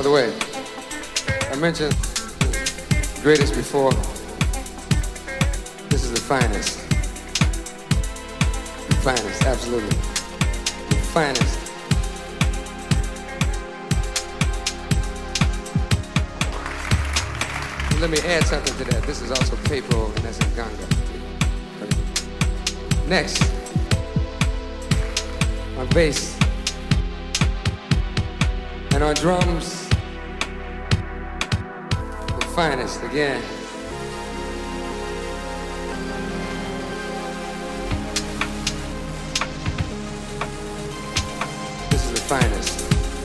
the way, I mentioned greatest before. This is the finest. The finest, absolutely. The finest. And let me add something to that. This is also Capo and that's in Ganga. Next, on bass. And on drums, the finest again. This is the finest.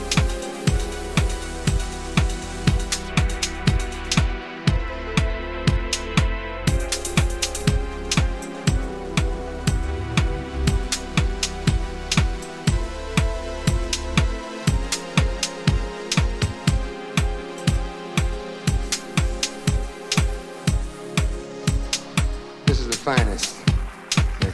Finest. Yeah.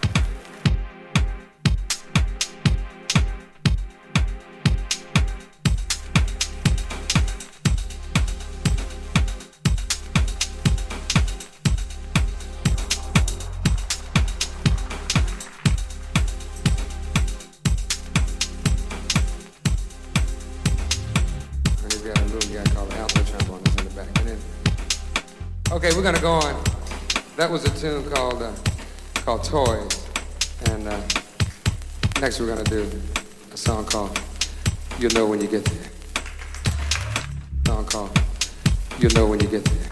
And we've got a little guy called alto trombone that's in the back. And then, okay, we're gonna go on. That was a tune called Toys, and next we're gonna do a song called You'll Know When You Get There. A song called You'll Know When You Get There.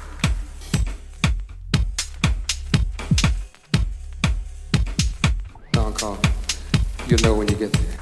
A song called You'll Know When You Get There.